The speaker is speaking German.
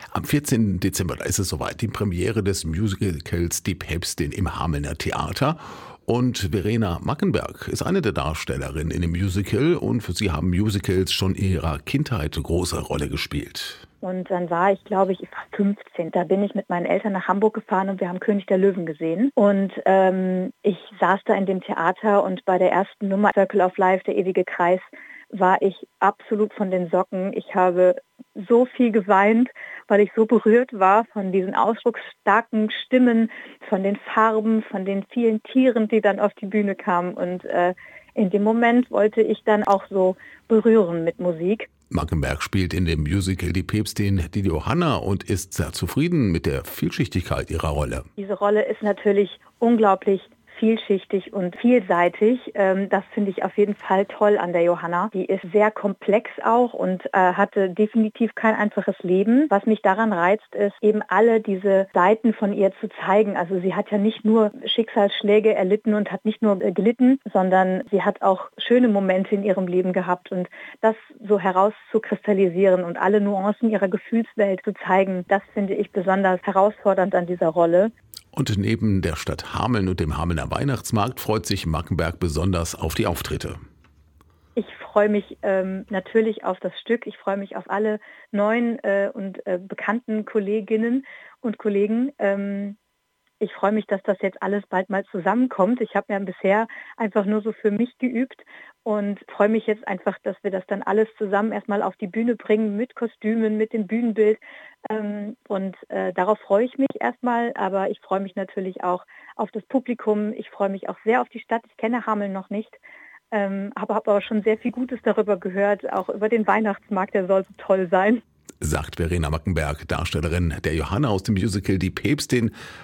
Am 14. Dezember, da ist es soweit, die Premiere des Musicals Die Päpstin im Hamelner Theater. Und Verena Mackenberg ist eine der Darstellerinnen in dem Musical und für sie haben Musicals schon in ihrer Kindheit eine große Rolle gespielt. Und dann war ich, glaube ich, war 15. Da bin ich mit meinen Eltern nach Hamburg gefahren und wir haben König der Löwen gesehen. Und ich saß da in dem Theater und bei der ersten Nummer Circle of Life, der ewige Kreis, war ich absolut von den Socken. Ich habe so viel geweint, weil ich so berührt war von diesen ausdrucksstarken Stimmen, von den Farben, von den vielen Tieren, die dann auf die Bühne kamen. Und in dem Moment wollte ich dann auch so berühren mit Musik. Mackenberg spielt in dem Musical Die Päpstin die Johanna und ist sehr zufrieden mit der Vielschichtigkeit ihrer Rolle. Diese Rolle ist natürlich unglaublich vielschichtig und vielseitig. Das finde ich auf jeden Fall toll an der Johanna. Die ist sehr komplex auch und hatte definitiv kein einfaches Leben. Was mich daran reizt, ist eben alle diese Seiten von ihr zu zeigen. Also sie hat ja nicht nur Schicksalsschläge erlitten und hat nicht nur gelitten, sondern sie hat auch schöne Momente in ihrem Leben gehabt und das so herauszukristallisieren und alle Nuancen ihrer Gefühlswelt zu zeigen, das finde ich besonders herausfordernd an dieser Rolle. Und neben der Stadt Hameln und dem Hamelner Weihnachtsmarkt freut sich Mackenberg besonders auf die Auftritte. Ich freue mich natürlich auf das Stück. Ich freue mich auf alle neuen und bekannten Kolleginnen und Kollegen. Ich freue mich, dass das jetzt alles bald mal zusammenkommt. Ich habe ja bisher einfach nur so für mich geübt und freue mich jetzt einfach, dass wir das dann alles zusammen erstmal auf die Bühne bringen mit Kostümen, mit dem Bühnenbild. Darauf freue ich mich erstmal, aber ich freue mich natürlich auch auf das Publikum. Ich freue mich auch sehr auf die Stadt. Ich kenne Hameln noch nicht, habe aber schon sehr viel Gutes darüber gehört, auch über den Weihnachtsmarkt, der soll so toll sein. Sagt Verena Mackenberg, Darstellerin der Johanna aus dem Musical Die Päpstin.